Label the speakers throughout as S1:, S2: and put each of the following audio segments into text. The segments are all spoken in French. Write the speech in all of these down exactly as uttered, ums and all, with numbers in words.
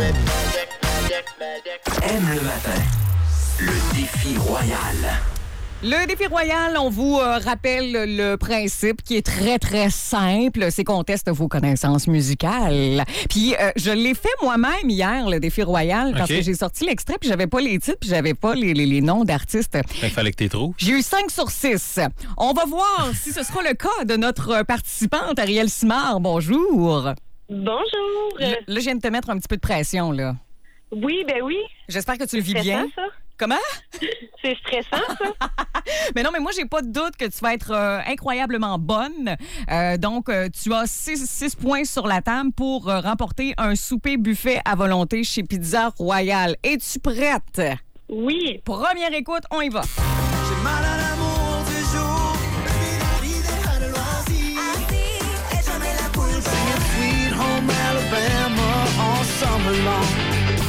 S1: Aime le matin. Le défi royal.
S2: Le défi royal, on vous euh, rappelle le principe qui est très, très simple. C'est qu'on teste vos connaissances musicales. Puis, euh, je l'ai fait moi-même hier, le défi royal, parce
S3: OK.
S2: que j'ai sorti l'extrait, puis j'avais pas les titres, puis j'avais pas les, les, les noms d'artistes.
S3: Il fallait que t'es trop.
S2: J'ai eu cinq sur six. On va voir si ce sera le cas de notre participante, Ariel Simard. Bonjour.
S4: Bonjour.
S2: Là, là, je viens de te mettre un petit peu de pression, là.
S4: Oui, ben oui.
S2: J'espère que tu le vis
S4: Stressant,
S2: bien.
S4: ça.
S2: Comment?
S4: C'est stressant, ça.
S2: Mais non, mais moi, j'ai pas de doute que tu vas être euh, incroyablement bonne. Euh, donc, euh, tu as six points sur la table pour euh, remporter un souper buffet à volonté chez Pizza Royale. Es-tu prête?
S4: Oui.
S2: Première écoute, on y va.
S5: J'ai mal à l'amour du jour. Baby, la vie déja de loisir. Así, échame la culpa. Sweet home Alabama all summer long.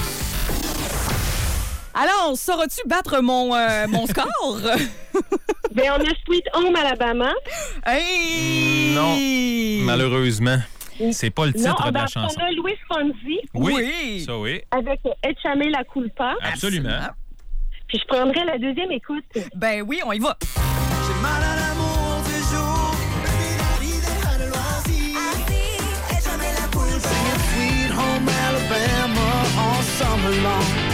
S2: Alors, sauras-tu battre mon, euh, mon score?
S4: Ben, on a Sweet Home Alabama.
S2: Hey!
S3: Non, malheureusement. C'est pas le titre
S4: Non,
S3: de
S4: ben,
S3: la chanson.
S4: on a Louis Fonzi
S3: Oui,
S2: Oui.
S3: ça oui.
S4: avec Échame la culpa.
S3: Absolument.
S4: Puis je prendrai la deuxième écoute.
S2: Ben oui, on y va.
S5: J'ai mal à l'amour du jour. Baby, la vie déja de loisir. Así, échame la culpa. Sweet home Alabama all summer long.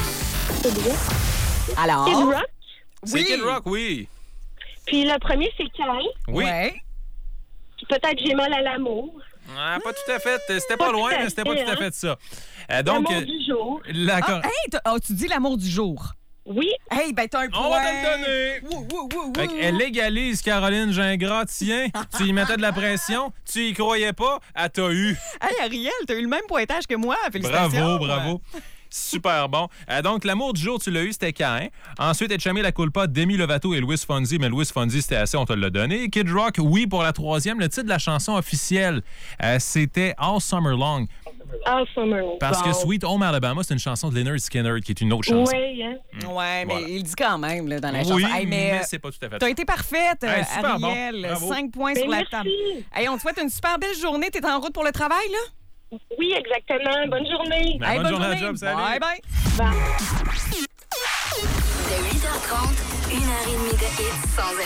S2: Alors?
S4: Kid Rock.
S3: C'est Kid Rock, oui.
S4: Puis le premier, c'est Kai.
S3: Oui.
S2: Ouais.
S4: Puis peut-être J'ai mal à l'amour.
S3: Ah, pas tout à fait. C'était pas,
S4: Pas
S3: loin,
S4: tout à
S3: mais c'était pas
S4: fait,
S3: tout à
S4: hein.
S3: fait ça. Euh, donc,
S4: L'amour
S3: euh,
S4: du jour.
S3: la
S2: Ah,
S3: cor-
S2: hey, t'as- oh, tu dis l'amour du jour.
S4: Oui.
S2: Hey, ben t'as un point.
S3: On va te le donner.
S2: Wouh, wouh, wouh,
S3: Fait
S2: wouh.
S3: qu'elle légalise Caroline Gingras, tiens. Tu y mettais de la pression, tu y croyais pas, elle t'a eu.
S2: Hey, Ariel, t'as eu le même pointage que moi. Félicitations.
S3: Bravo, bravo. Super bon. Euh, donc, l'amour du jour, tu l'as eu, c'était Cain. Ensuite, Échamé la culpa, Demi Lovato et Louis Fonzi. Mais Louis Fonzi, c'était assez, on te l'a donné. Kid Rock, oui, pour la troisième. Le titre de la chanson officielle, euh, c'était All Summer Long.
S4: All Summer Long.
S3: Parce que Sweet Home Alabama, c'est une chanson de Leonard Skinner, qui est une autre chanson.
S4: Oui, hein.
S2: Ouais, mais
S3: Voilà.
S2: il dit quand même là, dans la
S3: Oui,
S2: chanson. Hey, mais
S3: mais
S2: euh,
S3: c'est pas tout à fait
S2: t'as
S3: ça.
S2: été parfaite,
S3: Hey,
S2: euh,
S3: super bon.
S2: Ariel.
S3: Bravo.
S2: Cinq points
S4: Ben,
S2: sur la
S4: merci.
S2: table. Hey, on te souhaite une super belle journée. T'es en route pour le travail, là?
S4: Oui, exactement. Bonne journée.
S3: Ben,
S2: Hey,
S3: bonne journée à job, salut.
S2: Bye bye.
S4: Bye.
S6: De huit heures trente, une heure et demie de hits sans